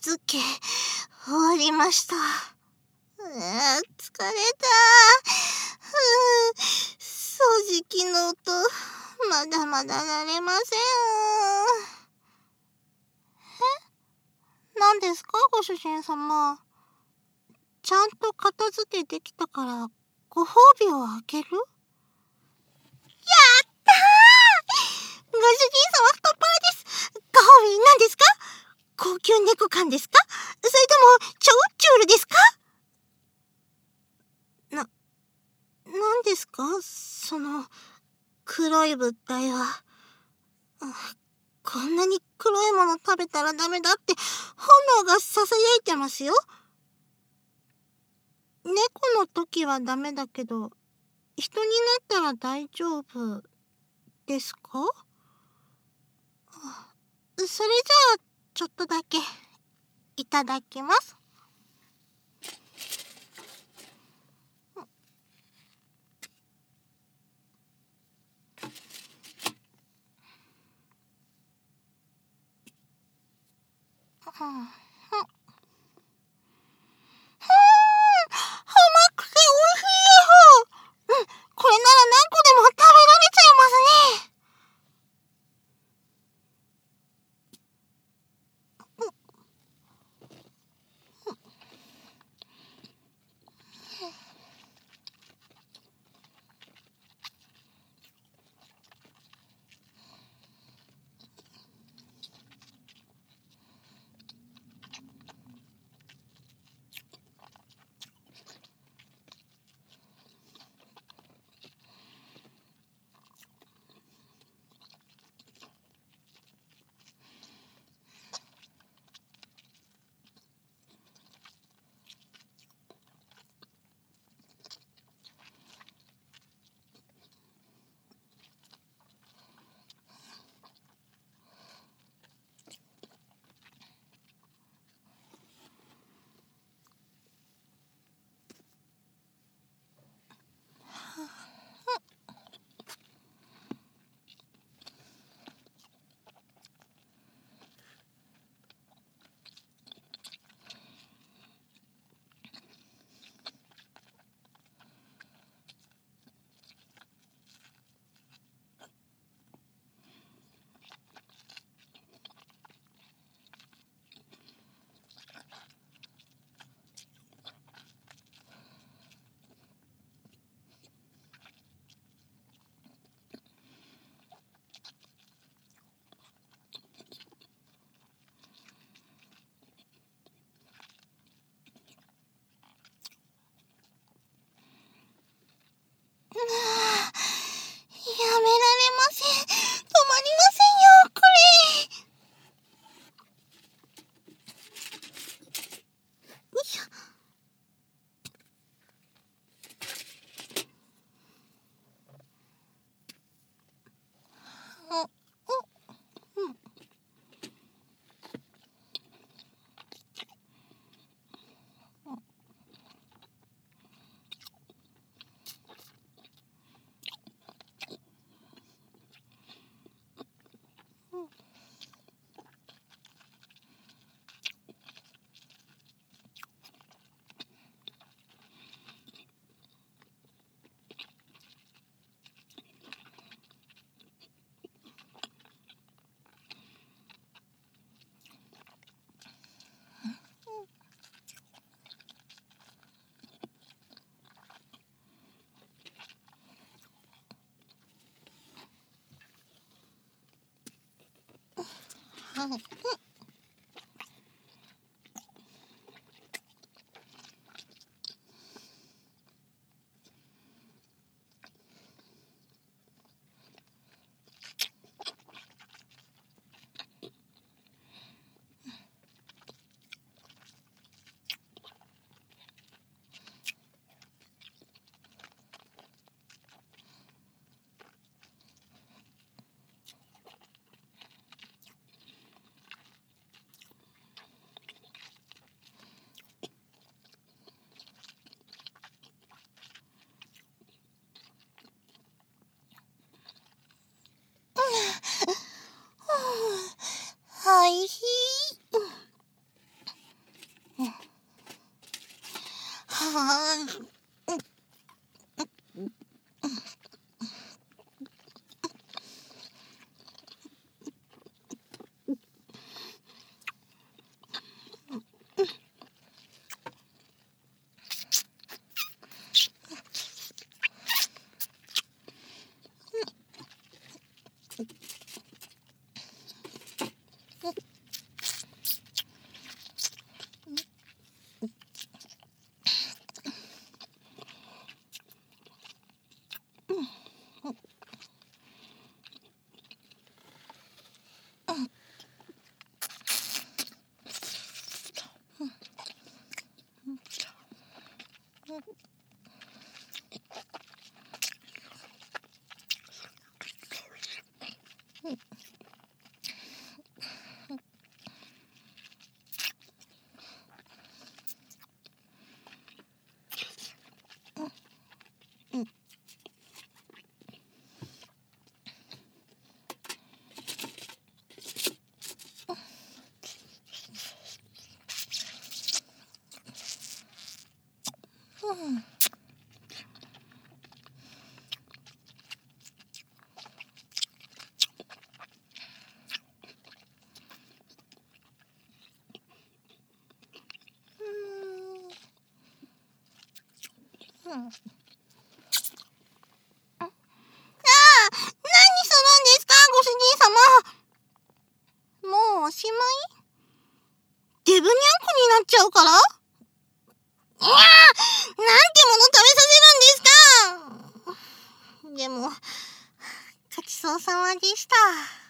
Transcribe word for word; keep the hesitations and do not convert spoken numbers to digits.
付け終わりました。うー、疲れた。ふう、掃除機の音、まだまだ慣れません。え？何ですか、ご主人様。ちゃんと片付けできたからご褒美をあげる？やったー！ご主人様太っ腹です。ご褒美何ですか？高級猫缶ですか？それともチョウチュールですか？な、何ですかその黒い物体は。こんなに黒いもの食べたらダメだって本能がささやいてますよ。猫の時はダメだけど、人になったら大丈夫ですか？それじゃあちょっとだけいただきます。うん、うん、甘くておいしいよ。うん、これなら何個でも食べられちゃいますね。やめられません。止まりませんよ、これ。よいしょ。うん、うん、うん。はい。 ああ、何するんですか、ご主人様。もうおしまい？デブニャンコになっちゃうから？いやー、なんてもの食べさせるんですか。でも、ごちそうさまでした。